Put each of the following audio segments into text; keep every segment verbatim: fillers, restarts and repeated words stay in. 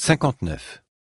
cinquante-neuf.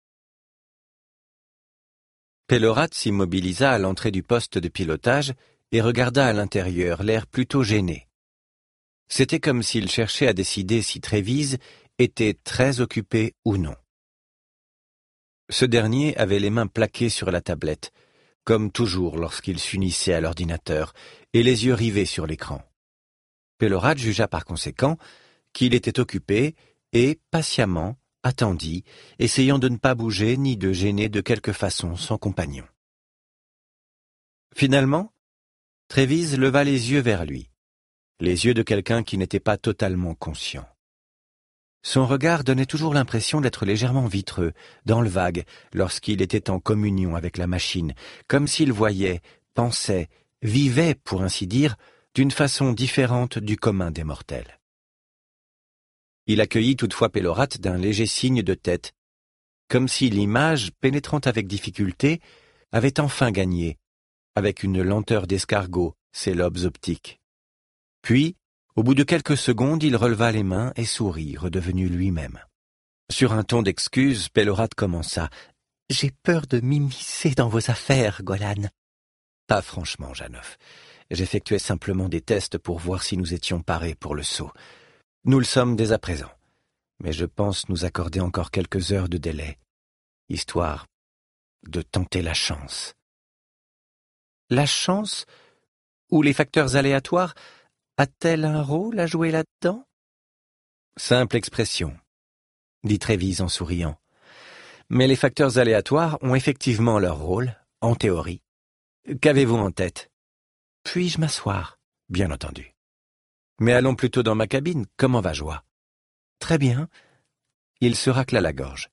Pélorat s'immobilisa à l'entrée du poste de pilotage et regarda à l'intérieur, l'air plutôt gêné. C'était comme s'il cherchait à décider si Trévise était très occupé ou non. Ce dernier avait les mains plaquées sur la tablette, comme toujours lorsqu'il s'unissait à l'ordinateur, et les yeux rivés sur l'écran. Pélorat jugea par conséquent qu'il était occupé et, patiemment, attendit, essayant de ne pas bouger ni de gêner de quelque façon son compagnon. Finalement, Trévise leva les yeux vers lui, les yeux de quelqu'un qui n'était pas totalement conscient. Son regard donnait toujours l'impression d'être légèrement vitreux, dans le vague, lorsqu'il était en communion avec la machine, comme s'il voyait, pensait, vivait, pour ainsi dire, d'une façon différente du commun des mortels. Il accueillit toutefois Pélorat d'un léger signe de tête, comme si l'image, pénétrant avec difficulté, avait enfin gagné, avec une lenteur d'escargot, ses lobes optiques. Puis, au bout de quelques secondes, il releva les mains et sourit, redevenu lui-même. Sur un ton d'excuse, Pélorat commença. « J'ai peur de m'immiscer dans vos affaires, Golan. »« Pas franchement, Janoff. J'effectuais simplement des tests pour voir si nous étions parés pour le saut. Nous le sommes dès à présent. Mais je pense nous accorder encore quelques heures de délai, histoire de tenter la chance. »« La chance ou les facteurs aléatoires a-t-elle un rôle à jouer là-dedans ?»« Simple expression, » dit Trévise en souriant. « Mais les facteurs aléatoires ont effectivement leur rôle, en théorie. Qu'avez-vous en tête ? Puis-je m'asseoir ? Bien entendu. Mais allons plutôt dans ma cabine, comment va Joie ? Très bien. » Il se racla la gorge.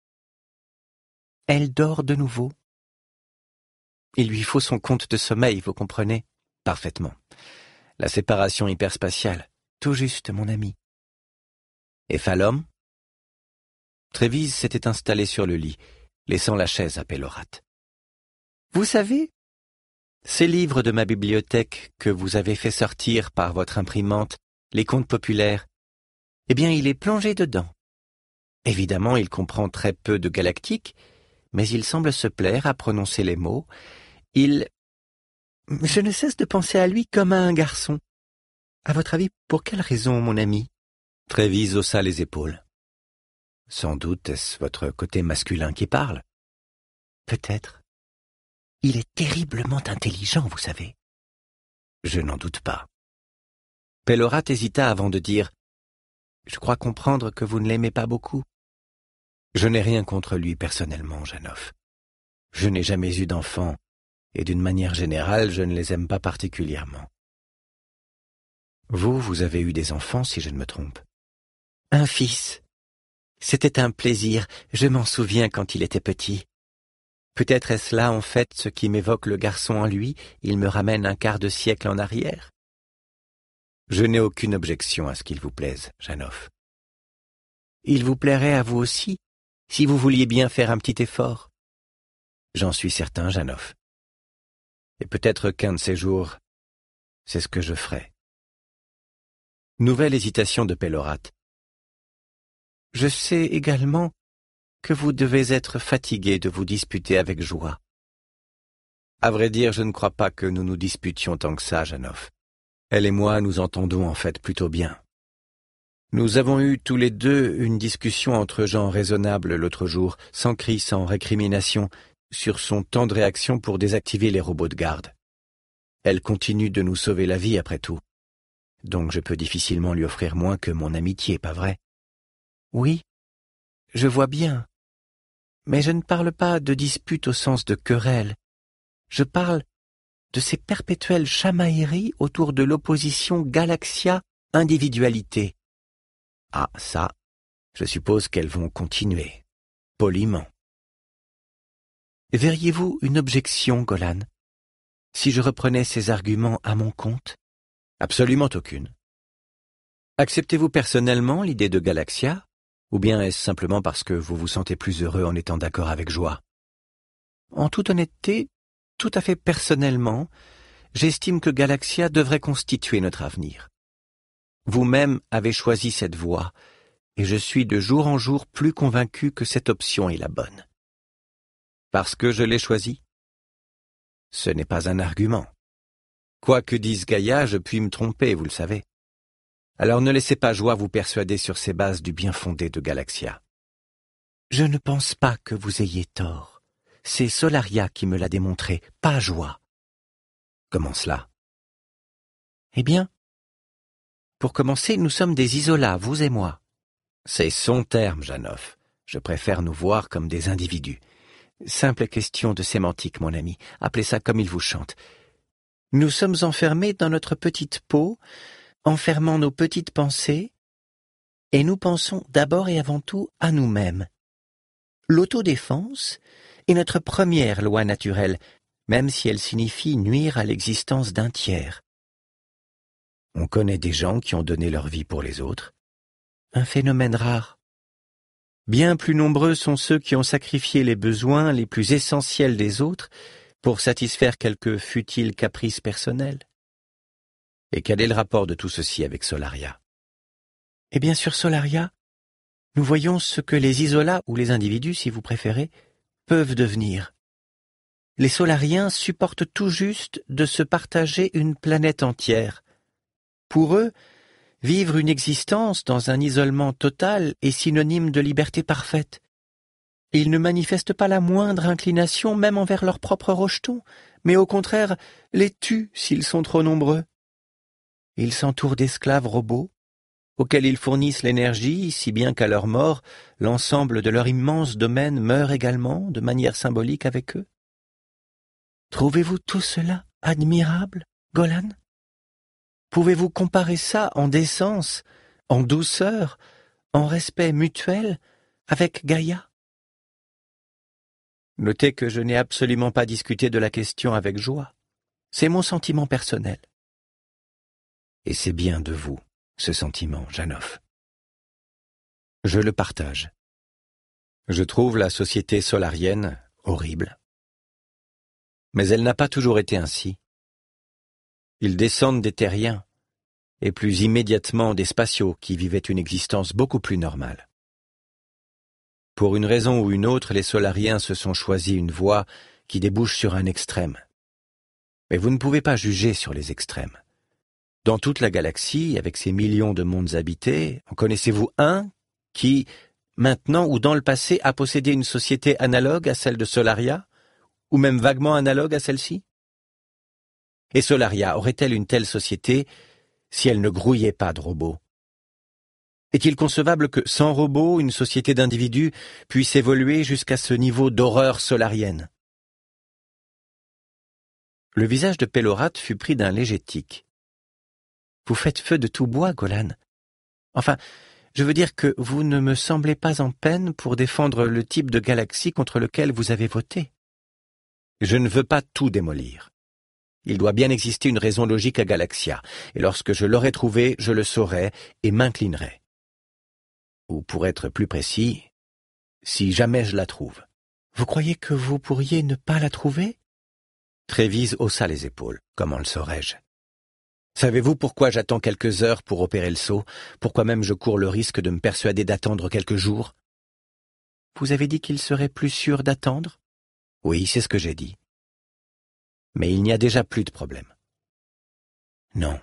« Elle dort de nouveau ? Il lui faut son compte de sommeil, vous comprenez ? Parfaitement. La séparation hyperspatiale. Tout juste, mon ami. Et Phalom ? Trévise s'était installé sur le lit, laissant la chaise à Pélorat. Vous savez, ces livres de ma bibliothèque que vous avez fait sortir par votre imprimante, les contes populaires, eh bien, il est plongé dedans. Évidemment, il comprend très peu de galactique, mais il semble se plaire à prononcer les mots. Il... Je ne cesse de penser à lui comme à un garçon. À votre avis, pour quelle raison, mon ami ? Trévise haussa les épaules. Sans doute est-ce votre côté masculin qui parle. Peut-être. Il est terriblement intelligent, vous savez. Je n'en doute pas. Pélorat hésita avant de dire « Je crois comprendre que vous ne l'aimez pas beaucoup. » Je n'ai rien contre lui personnellement, Janoff. Je n'ai jamais eu d'enfant, et d'une manière générale, je ne les aime pas particulièrement. Vous, vous avez eu des enfants, si je ne me trompe. Un fils. C'était un plaisir, je m'en souviens quand il était petit. Peut-être est-ce là, en fait, ce qui m'évoque le garçon en lui, il me ramène un quart de siècle en arrière. Je n'ai aucune objection à ce qu'il vous plaise, Janoff. Il vous plairait à vous aussi, si vous vouliez bien faire un petit effort. J'en suis certain, Janoff. Et peut-être qu'un de ces jours, c'est ce que je ferai. Nouvelle hésitation de Pélorat. Je sais également que vous devez être fatigué de vous disputer avec Joie. À vrai dire, je ne crois pas que nous nous disputions tant que ça, Janoff. Elle et moi nous entendons en fait plutôt bien. Nous avons eu tous les deux une discussion entre gens raisonnables l'autre jour, sans cris, sans récrimination, sur son temps de réaction pour désactiver les robots de garde. Elle continue de nous sauver la vie après tout. Donc je peux difficilement lui offrir moins que mon amitié, pas vrai ? Oui, je vois bien. Mais je ne parle pas de dispute au sens de querelle. Je parle de ces perpétuelles chamailleries autour de l'opposition galaxia-individualité. Ah, ça, je suppose qu'elles vont continuer, poliment. Verriez-vous une objection, Golan, si je reprenais ces arguments à mon compte ? Absolument aucune. Acceptez-vous personnellement l'idée de Galaxia ? Ou bien est-ce simplement parce que vous vous sentez plus heureux en étant d'accord avec Joie ? En toute honnêteté, tout à fait personnellement, j'estime que Galaxia devrait constituer notre avenir. Vous-même avez choisi cette voie, et je suis de jour en jour plus convaincu que cette option est la bonne. Parce que je l'ai choisie? Ce n'est pas un argument. Quoi que dise Gaïa, je puis me tromper, vous le savez. Alors ne laissez pas Joie vous persuader sur ces bases du bien fondé de Galaxia. Je ne pense pas que vous ayez tort. C'est Solaria qui me l'a démontré, pas Joie. Comment cela? Eh bien, pour commencer, nous sommes des isolats, vous et moi. C'est son terme, Janoff. Je préfère nous voir comme des individus. Simple question de sémantique, mon ami. Appelez ça comme il vous chante. Nous sommes enfermés dans notre petite peau, enfermant nos petites pensées, et nous pensons d'abord et avant tout à nous-mêmes. L'autodéfense est notre première loi naturelle, même si elle signifie nuire à l'existence d'un tiers. On connaît des gens qui ont donné leur vie pour les autres. Un phénomène rare. Bien plus nombreux sont ceux qui ont sacrifié les besoins les plus essentiels des autres pour satisfaire quelques futiles caprices personnels. Et quel est le rapport de tout ceci avec Solaria? Eh bien, sur Solaria, nous voyons ce que les isolats, ou les individus, si vous préférez, peuvent devenir. Les Solariens supportent tout juste de se partager une planète entière. Pour eux, vivre une existence dans un isolement total est synonyme de liberté parfaite. Ils ne manifestent pas la moindre inclination même envers leurs propres rejetons, mais au contraire les tuent s'ils sont trop nombreux. Ils s'entourent d'esclaves robots, auxquels ils fournissent l'énergie, si bien qu'à leur mort, l'ensemble de leur immense domaine meurt également de manière symbolique avec eux. Trouvez-vous tout cela admirable, Golan? Pouvez-vous comparer ça en décence, en douceur, en respect mutuel avec Gaïa? Notez que je n'ai absolument pas discuté de la question avec Joie. C'est mon sentiment personnel. Et c'est bien de vous, ce sentiment, Janoff. Je le partage. Je trouve la société solarienne horrible. Mais elle n'a pas toujours été ainsi. Ils descendent des terriens, et plus immédiatement des spatiaux qui vivaient une existence beaucoup plus normale. Pour une raison ou une autre, les Solariens se sont choisis une voie qui débouche sur un extrême. Mais vous ne pouvez pas juger sur les extrêmes. Dans toute la galaxie, avec ses millions de mondes habités, en connaissez-vous un qui, maintenant ou dans le passé, a possédé une société analogue à celle de Solaria, ou même vaguement analogue à celle-ci? Et Solaria aurait-elle une telle société si elle ne grouillait pas de robots? Est-il concevable que, sans robots, une société d'individus puisse évoluer jusqu'à ce niveau d'horreur solarienne? Le visage de Pellorat fut pris d'un léger tic. Vous faites feu de tout bois, Golan. Enfin, je veux dire que vous ne me semblez pas en peine pour défendre le type de galaxie contre lequel vous avez voté. Je ne veux pas tout démolir. Il doit bien exister une raison logique à Galaxia, et lorsque je l'aurai trouvée, je le saurai et m'inclinerai. Ou pour être plus précis, si jamais je la trouve. Vous croyez que vous pourriez ne pas la trouver? Trévise haussa les épaules. Comment le saurais-je? Savez-vous pourquoi j'attends quelques heures pour opérer le saut? Pourquoi même je cours le risque de me persuader d'attendre quelques jours? Vous avez dit qu'il serait plus sûr d'attendre? Oui, c'est ce que j'ai dit. Mais il n'y a déjà plus de problème. Non.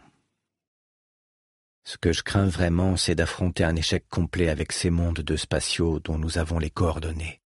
Ce que je crains vraiment, c'est d'affronter un échec complet avec ces mondes de spatiaux dont nous avons les coordonnées.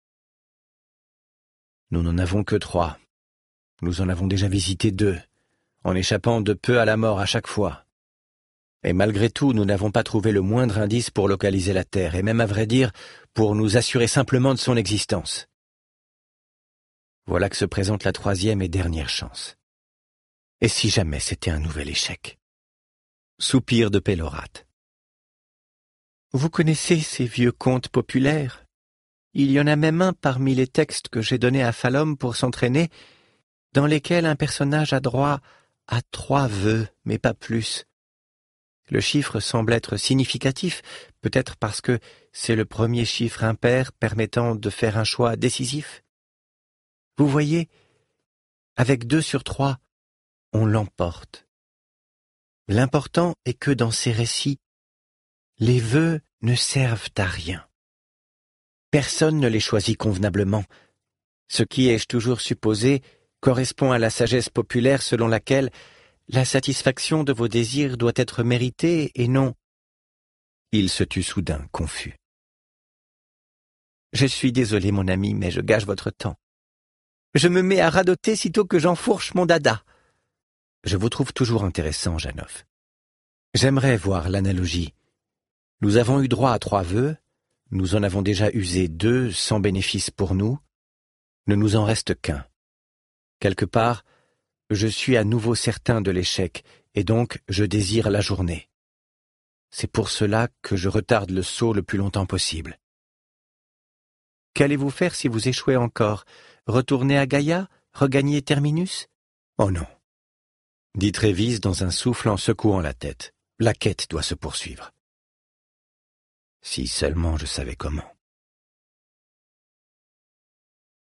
Nous n'en avons que trois. Nous en avons déjà visité deux, en échappant de peu à la mort à chaque fois. Et malgré tout, nous n'avons pas trouvé le moindre indice pour localiser la Terre, et même à vrai dire, pour nous assurer simplement de son existence. Voilà que se présente la troisième et dernière chance. Et si jamais c'était un nouvel échec? Soupir de Pellorat. Vous connaissez ces vieux contes populaires? Il y en a même un parmi les textes que j'ai donnés à Falom pour s'entraîner, dans lesquels un personnage a droit à trois vœux, mais pas plus. Le chiffre semble être significatif, peut-être parce que c'est le premier chiffre impair permettant de faire un choix décisif. Vous voyez, avec deux sur trois, on l'emporte. L'important est que dans ces récits, les vœux ne servent à rien. Personne ne les choisit convenablement. Ce qui, ai-je toujours supposé, correspond à la sagesse populaire selon laquelle la satisfaction de vos désirs doit être méritée et non... Il se tut soudain, confus. « Je suis désolé, mon ami, mais je gâche votre temps. Je me mets à radoter sitôt que j'enfourche mon dada. » Je vous trouve toujours intéressant, Janov. J'aimerais voir l'analogie. Nous avons eu droit à trois vœux, nous en avons déjà usé deux sans bénéfice pour nous, ne nous en reste qu'un. Quelque part, je suis à nouveau certain de l'échec, et donc je désire la journée. C'est pour cela que je retarde le saut le plus longtemps possible. Qu'allez-vous faire si vous échouez encore? Retourner à Gaïa? Regagner Terminus? Oh non, dit Trévise dans un souffle en secouant la tête. La quête doit se poursuivre. Si seulement je savais comment.